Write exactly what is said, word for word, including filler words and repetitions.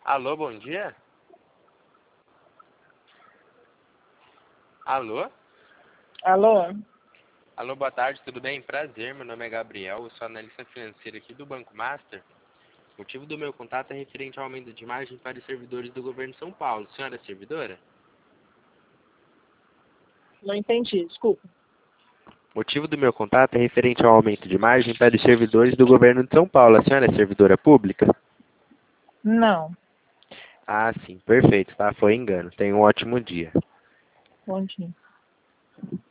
Alô, bom dia? Alô? Alô? Alô, boa tarde, tudo bem? Prazer, meu nome é Gabriel, eu sou analista financeiro aqui do Banco Master. O motivo do meu contato é referente ao aumento de margem para os servidores do governo de São Paulo. Senhora é servidora? Não entendi, desculpa. O motivo do meu contato é referente ao aumento de margem para os servidores do governo de São Paulo. A senhora é servidora pública? Não. Ah, sim, perfeito, tá? Foi engano. Tenha um ótimo dia. Bom dia.